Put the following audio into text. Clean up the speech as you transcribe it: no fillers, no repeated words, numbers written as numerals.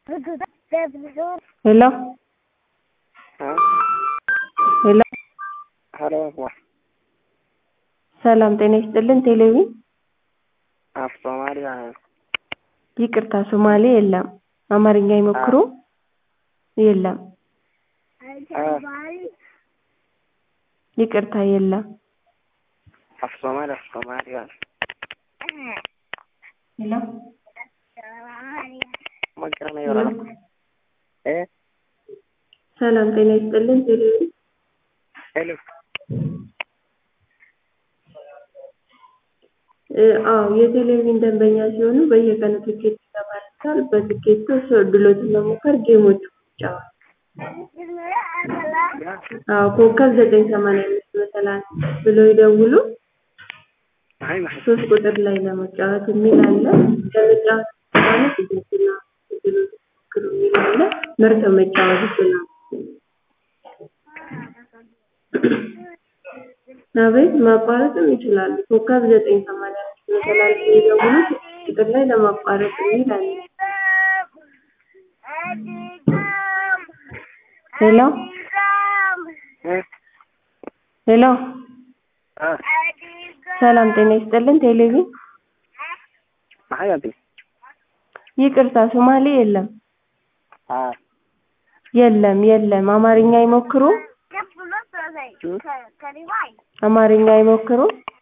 Hello. ሄሎ ሰላም ጤና ይስጥልን ቴሌቪ ሶማሊያ ይቅርታ ሶማሌ የለም አማርኛ ይሞክሩ የለም ይቅርታ የለም ሶማሊያ ሄሎ ማግራና ይወራል ሰላም ጤና ይስጥልን ቴሌቪ ሄሎ የቴሌቪዥን ደንበኛ ሲሆኑ በየቀኑ ትኬት ይገባልታል በትኬቱ ድሎትን ለሞከር ጌሞች ይጫወታል ኮከብ 985 መሰላል ብሎ ይደውሉ 3 ቁጥር ላይ ለመጫወት የሚል አለ ለመጫወት ማለት ይችላል ድሎትን ይላል ምርጥ መጫወት ይችላል አቤት ማቋረጥም ይችላል ኮከብ 985 መሰላል ይደውሉ ቁጥር ላይ ለማቋረጥ የሚል አለ ሄሎ ሄሎ ሰላም ጤና ይስጥልን ቴሌቪ ይቅርታ ሶማሌ የለም የለም አማርኛ ይሞክሩ አማርኛ ይሞክሩ